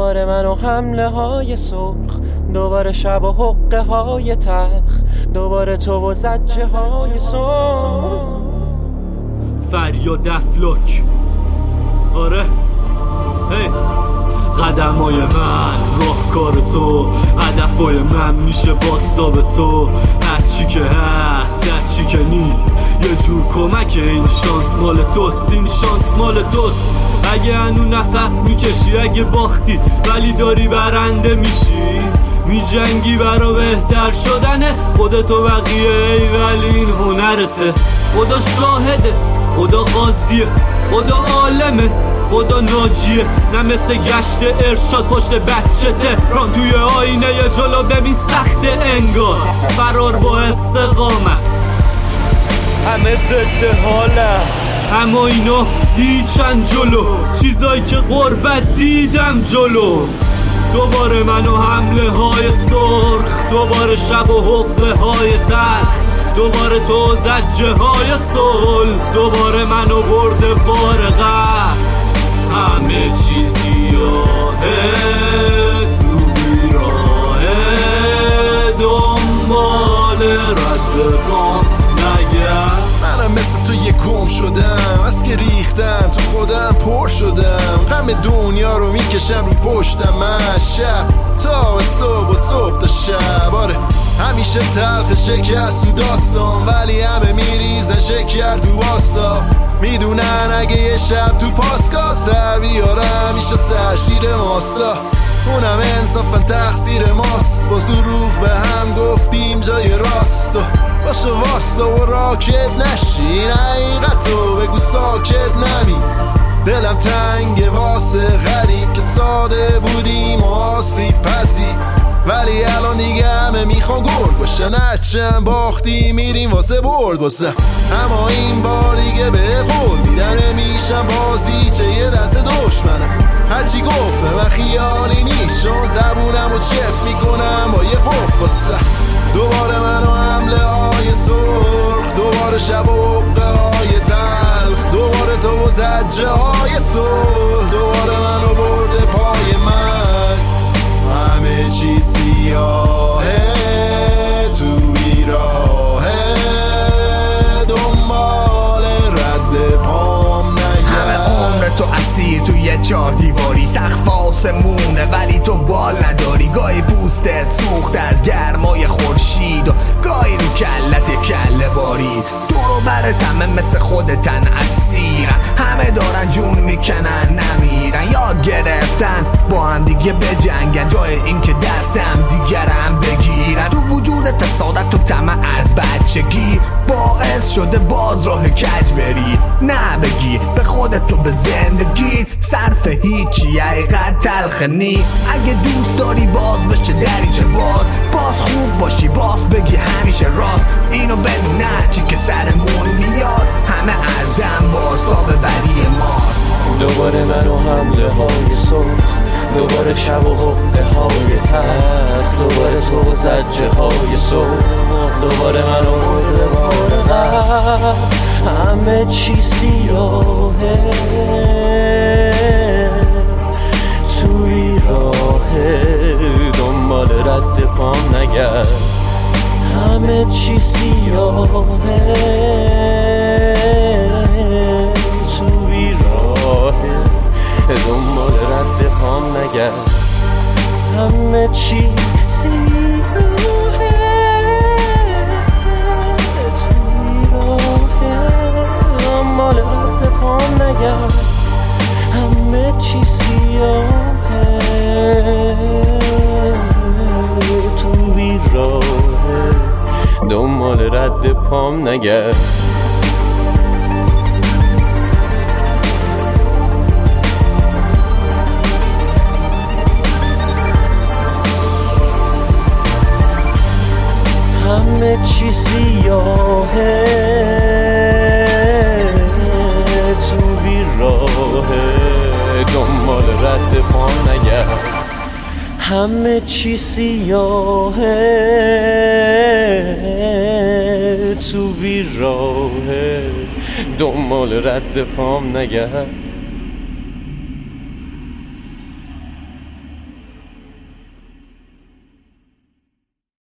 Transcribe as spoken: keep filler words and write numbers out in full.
دوباره من و حمله های سرخ، دوباره شب و حقه های تلخ، دوباره تو و زجه های سرخ. فریاد افلاک. آره هی قدمای من راهکار تو، هدفای من میشه باستاب تو. هرچی که هست هرچی که نیست یه جور کمک، این شانس مال توست، این شانس مال توست. اگه هنو نفس میکشی، اگه باختی ولی داری برنده میشی، میجنگی برا بهتر شدن خودتو بقیه، ای ولی این هنرته. خدا شاهده، خدا قاضیه، خدا عالمه، خدا ناجیه. نه مثل گشت ارشاد پشت بچه تهران، توی آینه یه جلو ببین سخته انگار فرار با استقامت. همه ضد حاله، اما اینا هیچن جلو چیزایی که غربت دیدم جلو. دوباره من و حمله های سرخ، دوباره شب و حقه های تلخ، دوباره تو زجه های صلح، دوباره من و برده بار غم. همه چی سیاهه تو بیراهه، دنبال رد پام نگرد. منم مثل تو یه گم شدم، از که ریختم تو خودم پر شدم. غم دنیا رو میکشم رو پشتم من، شب تا صبح و صبح تا شب. آره همیشه تلخ شکست تو داستان، ولی همه میریزن شکر تو واستا. میدونن اگه یه شب تو پاسگاه سر بیارم میشه سرشیر ماستا. اونم انصافا تقصیر ماست، با ظروف به هم گفتیم جای راست. باشه واستا و راکت نشین، حقیقتو بگو ساکت نمی. دلم تنگ واسه غریب که ساده بودیم و آسیب پذیر، ولی الان دیگه همه میخوان گرد باشن. هرچند باختی میریم واسه برد واسه، اما این بار دیگه به قول میدم نمیشم بازی چه یه دست دشمنم. هرچی گفته من خیالی نیست، چون زبونم و چف میکنم با یه قف واسه. دوباره من و حمله های سرخ، دوباره شب و حقه های تلخ، دوباره تو و زجه های صلح، دوباره من و برده پای من. همه چی سیاهه توی راهه، دنبال رد پام نگرد. همه عمر تو اسیر توی چار دیواری، سقف آسمونه ولی تو بال نداری. گاهی پوستت سوخت از گرمای خورشید و گاهی رو کلت کله باری. دورو برت همه مثل خودتن اسیرن، همه دارن جون میکنن نمیرن. یاد گرفتن با هم دیگه بجنگن، جای این که دستم دیگرم بگیرن. تو وجودت سعادت تو طمع از بچگی باعث شده باز راه کج بری. نه بگی به خودت تو به زندگی صرف هیچی، حقیقت تلخ نی. اگه دوست داری باز بشه دریچه باز، باز خوب باشی باز بگی همیشه راست. اینو بدون هرچی که سرمون بیاد، همه از دم باز تا به بری ماست. دوباره من و حمله های سرخ، دوباره شب و حقه های تلخ، دوباره تو و زجه های سرخ، دوباره من و برده بار غم. همه چی سیاهه توی راهه، دنبال رد پام نگرد. همه چی سیاهه توی راهه، دنبال رد پام نگرد. همه چی سیاهه توی راهه، دنبال رد پام نگرد. همه چی سیاهه توی راهه، دنبال رد پام نگرد. همه چی سیاهه تو بیراهه، دنبال رد پام نگرد. همه چی سیاهه تو بیراهه، دنبال رد پام نگرد.